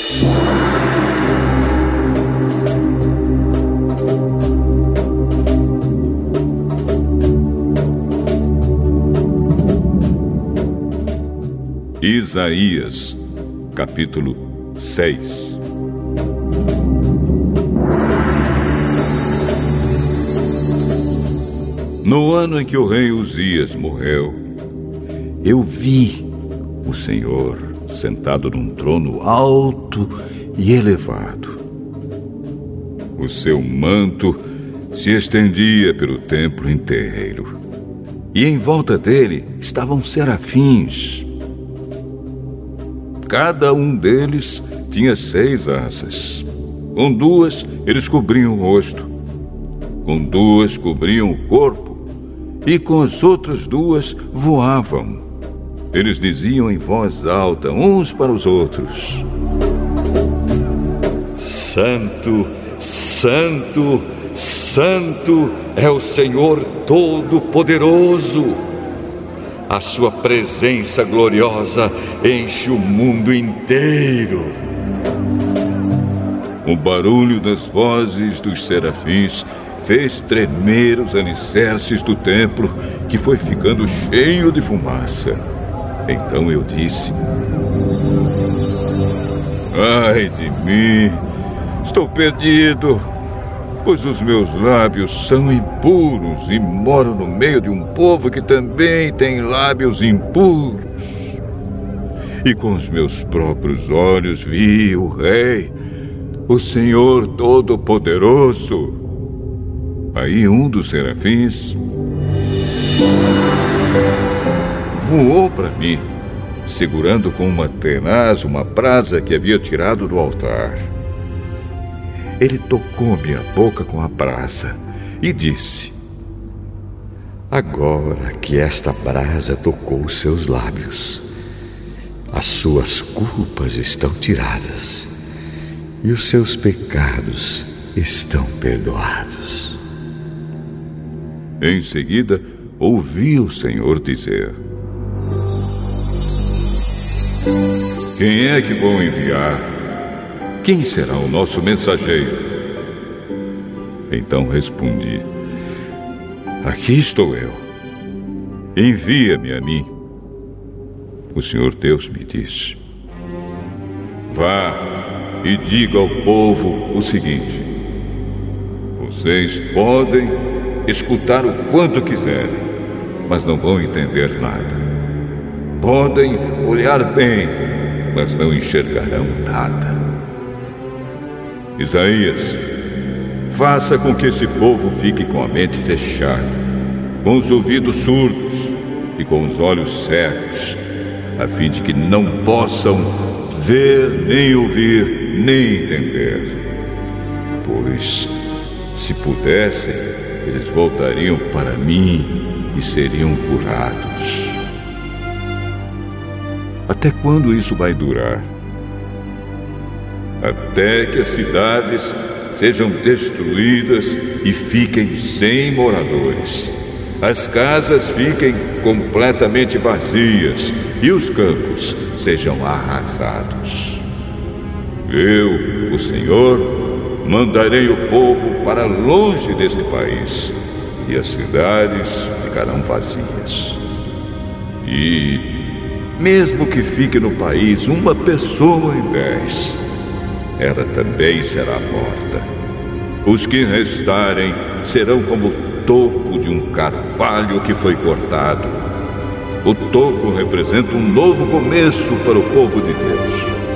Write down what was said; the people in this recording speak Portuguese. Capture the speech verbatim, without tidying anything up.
Isaías, capítulo seis. No ano em que o rei Uzias morreu, eu vi o Senhor sentado num trono alto e elevado. O seu manto se estendia pelo templo inteiro, e em volta dele estavam serafins. Cada um deles tinha seis asas. Com duas, eles cobriam o rosto. Com duas, cobriam o corpo. E com as outras duas, voavam. Eles diziam em voz alta, uns para os outros: Santo, Santo, Santo é o Senhor Todo-Poderoso. A sua presença gloriosa enche o mundo inteiro. O barulho das vozes dos serafins fez tremer os alicerces do templo, que foi ficando cheio de fumaça. Então eu disse: Ai de mim, estou perdido, pois os meus lábios são impuros e moro no meio de um povo que também tem lábios impuros. E com os meus próprios olhos vi o Rei, o Senhor Todo-Poderoso. Aí um dos serafins voou para mim, segurando com uma tenaz uma brasa que havia tirado do altar. Ele tocou minha boca com a brasa e disse: Agora que esta brasa tocou os seus lábios, as suas culpas estão tiradas e os seus pecados estão perdoados. Em seguida, ouvi o Senhor dizer: Quem é que vou enviar? Quem será o nosso mensageiro? Então respondi: Aqui estou eu. Envia-me a mim. O Senhor Deus me disse: Vá e diga ao povo o seguinte: Vocês podem escutar o quanto quiserem, mas não vão entender nada. Podem olhar bem, mas não enxergarão nada. Isaías, faça com que esse povo fique com a mente fechada, com os ouvidos surdos e com os olhos cegos, a fim de que não possam ver, nem ouvir, nem entender. Pois, se pudessem, eles voltariam para mim e seriam curados. Até quando isso vai durar? Até que as cidades sejam destruídas e fiquem sem moradores. As casas fiquem completamente vazias e os campos sejam arrasados. Eu, o Senhor, mandarei o povo para longe deste país e as cidades ficarão vazias. E, mesmo que fique no país uma pessoa em dez, ela também será morta. Os que restarem serão como o toco de um carvalho que foi cortado. O toco representa um novo começo para o povo de Deus.